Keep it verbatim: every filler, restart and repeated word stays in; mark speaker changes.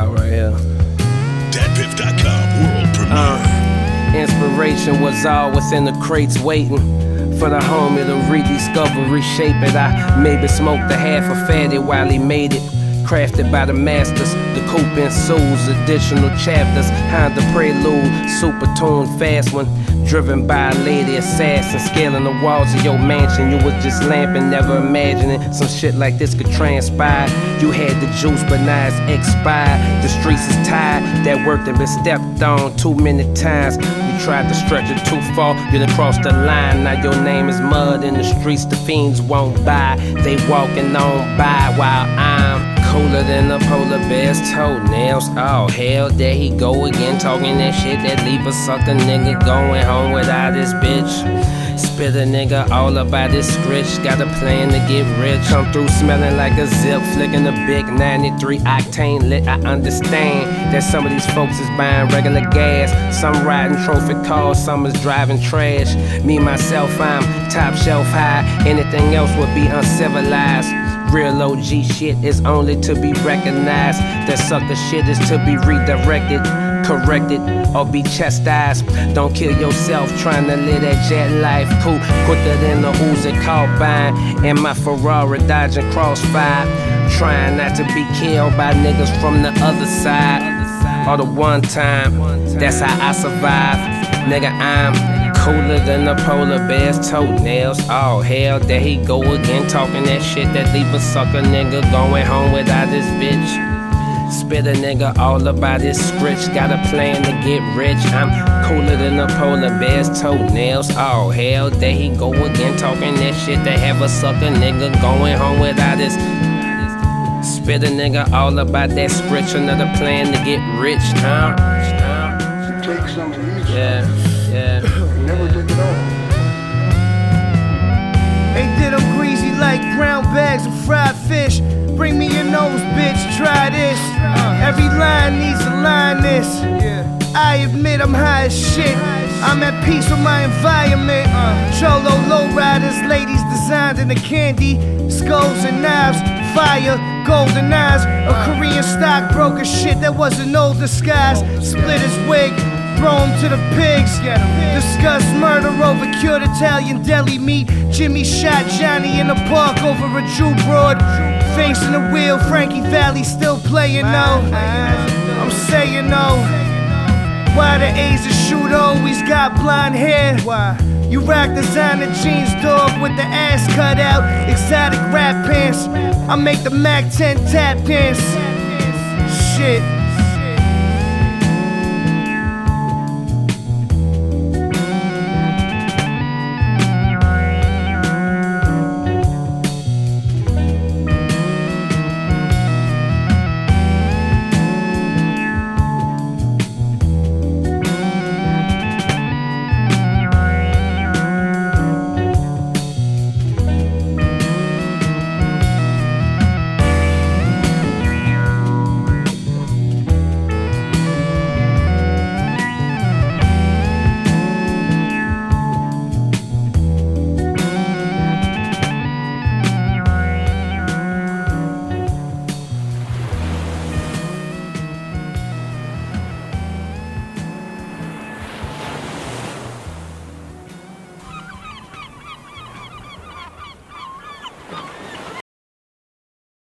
Speaker 1: wild right here.
Speaker 2: Dat Piff dot com world premiere.
Speaker 1: Uh, inspiration was all within the crates waiting for the homie to rediscover, reshape it. I maybe smoked a half a fatty while he made it. Crafted by the masters, the coupe ensues, additional chapters, Honda Prelude, super tuned fast one. Driven by a lady assassin, scaling the walls of your mansion. You was just lamping, never imagining some shit like this could transpire. You had the juice, but now it's expired. The streets is tired, that work that been stepped on too many times. You tried to stretch it too far, you done crossed the line. Now your name is mud in the streets, the fiends won't buy. They walking on by while I'm cooler than the polar bear's toenails. Oh hell, there he go again, talking that shit that leave a sucker nigga going home without his bitch. Spit a nigga all about his scritch. Got a plan to get rich. Come through smelling like a zip, flicking a big ninety-three octane lit. I understand that some of these folks is buying regular gas. Some riding trophy cars, some is driving trash. Me myself, I'm top shelf high. Anything else would be uncivilized. Real O G shit is only to be recognized. That sucker shit is to be redirected, corrected, or be chastised. Don't kill yourself trying to live that jet life. Cool, quicker than the Uzi carbine. And my Ferrari dodging crossfire. Trying not to be killed by niggas from the other side. Or the one time, that's how I survive. Nigga, I'm cooler than the polar bear's toenails. Oh hell, there he go again, talking that shit that leave a sucker nigga going home without his bitch. Spit a nigga all about his scritch. Got a plan to get rich. I'm cooler than the polar bear's toenails. Oh hell, there he go again, talking that shit that have a sucker nigga going home without his. Spit a nigga all about that scritch. Another plan to get rich, huh?
Speaker 3: Take some of these.
Speaker 1: Yeah, yeah.
Speaker 3: Never took it off.
Speaker 4: They did them greasy like brown bags of fried fish. Bring me your nose, bitch, try this. Every line needs a line this. I admit I'm high as shit. I'm at peace with my environment. Cholo lowriders, ladies designed in the candy. Skulls and knives, fire, golden eyes. A Korean stockbroker shit that was an old disguise. Split his wig, throw him to the pigs. Discuss murder over cured Italian deli meat. Jimmy shot Johnny in the park over a Jew broad. Facing the wheel, Frankie Valli still playing though. I'm saying though, why the A's of shoot always got blonde hair? Why? You rock designer jeans, dog, with the ass cut out. Exotic rap pants. I make the Mac ten tap dance. Shit.